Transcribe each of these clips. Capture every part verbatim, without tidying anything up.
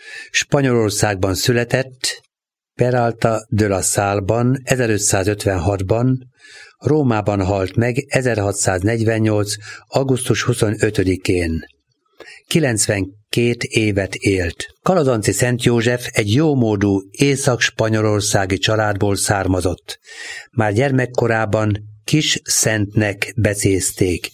Spanyolországban született, Peralta de la Salle-ban ezerötszázötvenhatban, Rómában halt meg ezerhatszáznegyvennyolc. augusztus huszonötödikén. kilencvenkét évet élt. Kalazanci Szent József egy jómódú észak-spanyolországi családból származott. Már gyermekkorában Kis Szentnek becézték.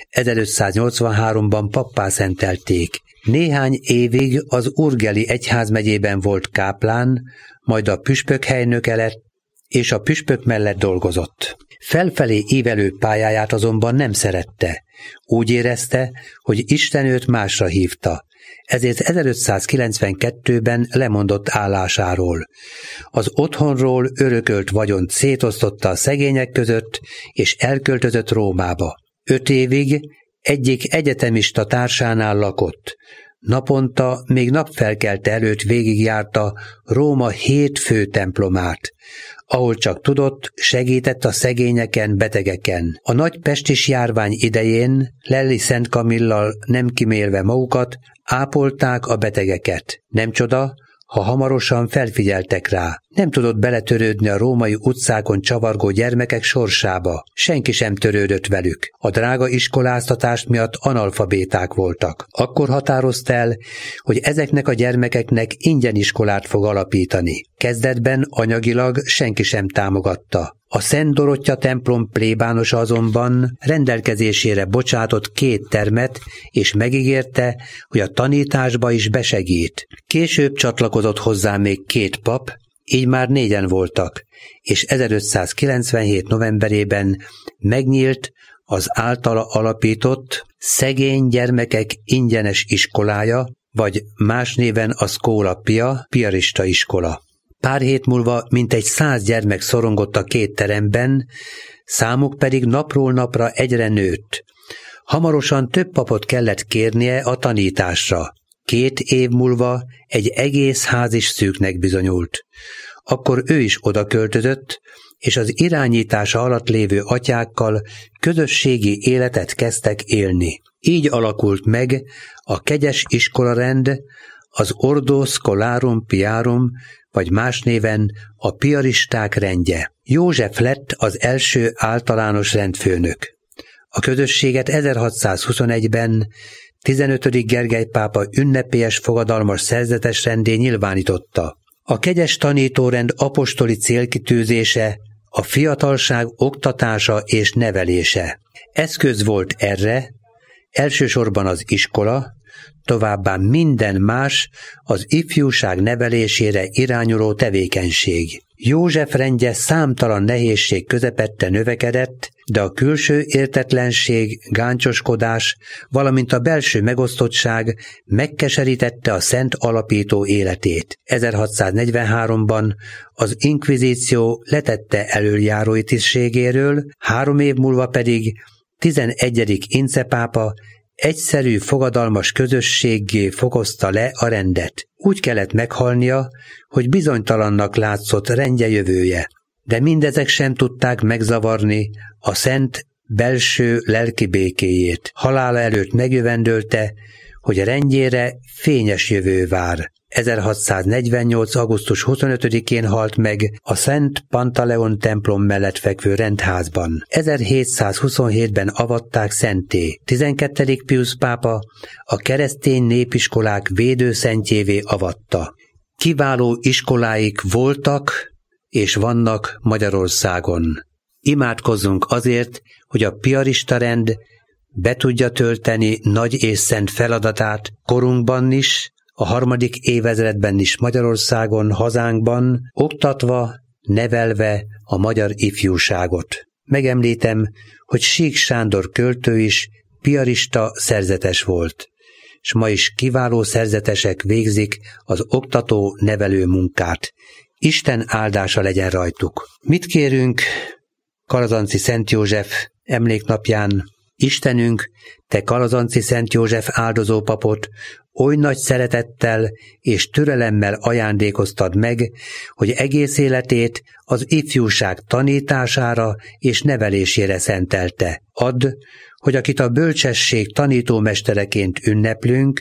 ezerötszáznyolcvanháromban pappá szentelték. Néhány évig az Urgeli egyházmegyében volt káplán, majd a püspökhelynöke lett, és a püspök mellett dolgozott. Felfelé ívelő pályáját azonban nem szerette. Úgy érezte, hogy Isten őt másra hívta. Ezért ezerötszázkilencvenkettőben lemondott állásáról. Az otthonról örökölt vagyont szétosztotta a szegények között, és elköltözött Rómába. Öt évig egyik egyetemista társánál lakott. Naponta, még napfelkelte előtt végigjárta Róma hét fő templomát. Ahol csak tudott, segített a szegényeken, betegeken. A nagy pestis járvány idején Lelli Szent Kamillal nem kimélve magukat, ápolták a betegeket. Nem csoda, ha hamarosan felfigyeltek rá. Nem tudott beletörődni a római utcákon csavargó gyermekek sorsába. Senki sem törődött velük. A drága iskoláztatást miatt analfabéták voltak. Akkor határozta el, hogy ezeknek a gyermekeknek ingyen iskolát fog alapítani. Kezdetben anyagilag senki sem támogatta. A Szent Dorottya templom plébánosa azonban rendelkezésére bocsátott két termet, és megígérte, hogy a tanításba is besegít. Később csatlakozott hozzá még két pap, így már négyen voltak, és ezerötszázkilencvenhét novemberében megnyílt az általa alapított Szegény gyermekek ingyenes iskolája, vagy más néven a Schola Pia, piarista iskola. Pár hét múlva mintegy száz gyermek szorongott a két teremben, számuk pedig napról napra egyre nőtt. Hamarosan több papot kellett kérnie a tanításra. Két év múlva egy egész ház is szűknek bizonyult. Akkor ő is odaköltözött, és az irányítása alatt lévő atyákkal közösségi életet kezdtek élni. Így alakult meg a kegyes iskolarend, az Ordo Scholarum Piarum, vagy más néven a piaristák rendje. József lett az első általános rendfőnök. A közösséget ezerhatszázhuszonegyben tizenötödik Gergely pápa ünnepélyes fogadalmas szerzetes rendé nyilvánította. A kegyes tanítórend apostoli célkitűzése a fiatalság oktatása és nevelése. Eszköz volt erre, elsősorban az iskola, továbbá minden más az ifjúság nevelésére irányuló tevékenység. József rendje számtalan nehézség közepette növekedett, de a külső értetlenség, gáncsoskodás, valamint a belső megosztottság megkeserítette a szent alapító életét. ezerhatszáznegyvenháromban az inkvizíció letette elöljárói tisztségéről, három év múlva pedig tizenegyedik Ince pápa egyszerű, fogadalmas közösséggé fokozta le a rendet. Úgy kellett meghalnia, hogy bizonytalannak látszott rendje jövője. De mindezek sem tudták megzavarni a szent belső lelki békéjét. Halála előtt megjövendölte, hogy rendjére fényes jövő vár. ezerhatszáznegyvennyolc. augusztus huszonötödikén halt meg a Szent Pantaleon templom mellett fekvő rendházban. ezerhétszázhuszonhétben avatták szentté. tizenkettedik Piusz pápa a keresztény népiskolák védőszentjévé avatta. Kiváló iskoláik voltak és vannak Magyarországon. Imádkozzunk azért, hogy a piarista rend be tudja tölteni nagy és szent feladatát korunkban is, a harmadik évezredben is Magyarországon, hazánkban, oktatva, nevelve a magyar ifjúságot. Megemlítem, hogy Sík Sándor költő is piarista szerzetes volt, s ma is kiváló szerzetesek végzik az oktató-nevelő munkát. Isten áldása legyen rajtuk. Mit kérünk Kalazanci Szent József emléknapján? Istenünk, te Kalazanci Szent József áldozó papot oly nagy szeretettel és türelemmel ajándékoztad meg, hogy egész életét az ifjúság tanítására és nevelésére szentelte. Add, hogy akit a bölcsesség tanítómestereként ünneplünk,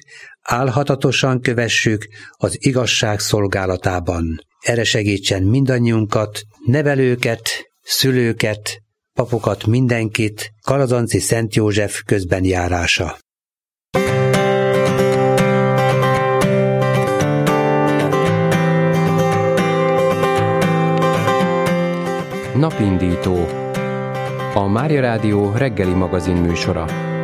álhatatosan kövessük az igazság szolgálatában. Erre segítsen mindannyiunkat, nevelőket, szülőket, papokat, mindenkit, Kalazanci Szent József közbenjárása. Napindító. A Mária Rádió reggeli magazin műsora.